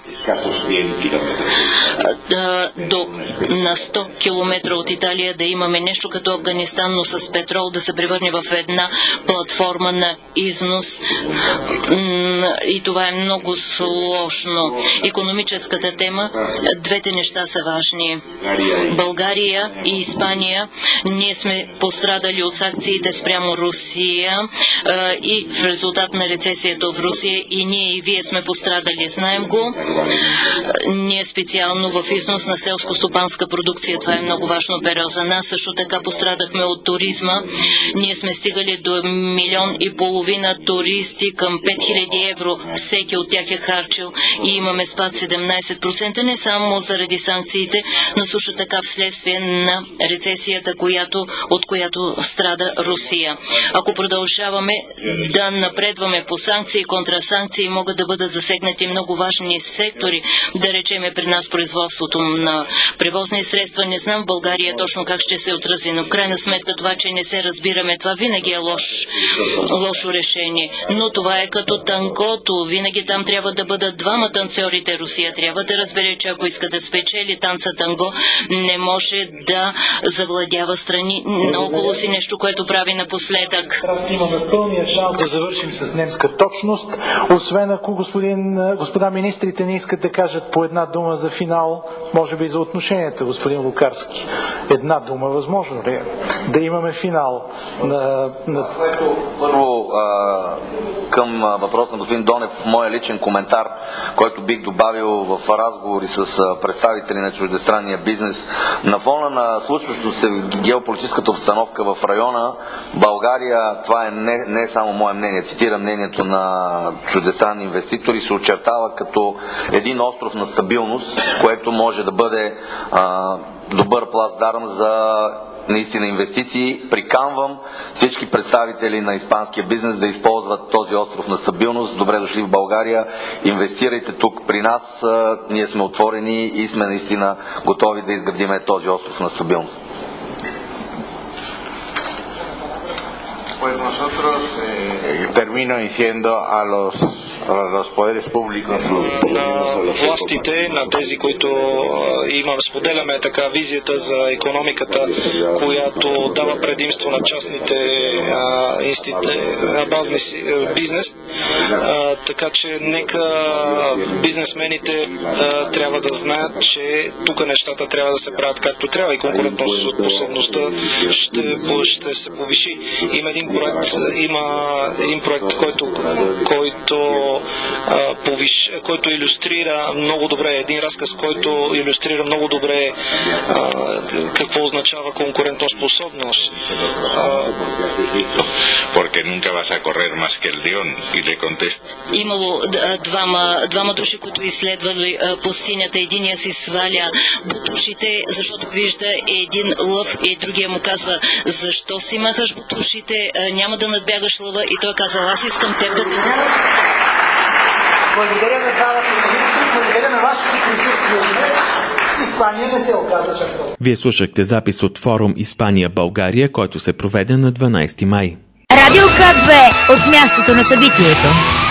[SPEAKER 7] на 100 км от Италия да имаме нещо като Афганистан, но с петрол да се превърне в една платформа на износ. И това е много сложно. Икономическата тема, двете неща са важни. България и Испания, ние сме пострадали от санкциите спрямо Русия и в резултат на рецесията в Русия и ние и вие сме пострадали. Знаем го. Ние специално в износ на селско-стопанска продукция, това е много важно перо за нас. Също така пострадахме от туризма. Ние сме стигали до 1,5 милиона туристи към 000 евро всеки от тях е харчил и имаме спад 17%, не само заради санкциите, но също така вследствие на рецесията, от която страда Русия. Ако продължаваме да напредваме по санкции и контрасанкции, могат да бъдат засегнати много важни сектори, да речеме при нас производството на превозни средства. Не знам в България точно как ще се отрази, но в крайна сметка това, че не се разбираме, това винаги е лошо решение. Но това е като тангото. Винаги там трябва да бъдат двама танцорите. Русия трябва да разбере, че ако иска да спечели танца танго, не може да завладява страни около си, нещо, което прави напоследък.
[SPEAKER 5] Имаме пълния шанс да завършим с немска точност, освен ако господа министрите не искат да кажат по една дума за финал, може би за отношенията, господин Лукарски. Една дума, възможно ли е да имаме финал на...
[SPEAKER 4] Първо, към въпрос на господин Донев, моя личен коментар, който бих добавил в разговори с представители на чуждестранния бизнес. На фона на случващото се геополитическата обстановка в района, България, това е не само мое мнение, цитирам мнението на чуждестранни инвеститори, се очертава като един остров на стабилност, което може да бъде добър плацдарм за наистина инвестиции. Приканвам всички представители на испанския бизнес да използват този остров на стабилност. Добре дошли в България. Инвестирайте тук при нас. Ние сме отворени и сме наистина готови да изградим този остров на стабилност.
[SPEAKER 6] Pues nosotros termino diciendo a los poderes públicos.
[SPEAKER 8] На властите, на тези, които споделяме така визията за икономиката, която дава предимство на частните бизнес, така че нека бизнесмените трябва да знаят, че тук нещата трябва да се правят както трябва и конкурентоспособността ще се повиши. Има един проект, който илюстрира много добре, един разказ, който илюстрира много добре какво означава конкурентоспособност.
[SPEAKER 6] Porque nunca vas a correr más que el león y le contesta.
[SPEAKER 7] Имало двама души, които изследвали пустинята. Единия си сваля бутушите, защото вижда един лъв и другия му казва: защо си махаш бутушите, няма да надбягаш лъва, и той казал: аз искам теб да те...
[SPEAKER 5] Благодаря на двамата министри, благодаря на вашето присъствие днес. Испания не се оказа чак толкова.
[SPEAKER 2] Вие слушахте запис от форум Испания-България, който се проведе на 12 май.
[SPEAKER 1] Радио К2 от мястото на събитието.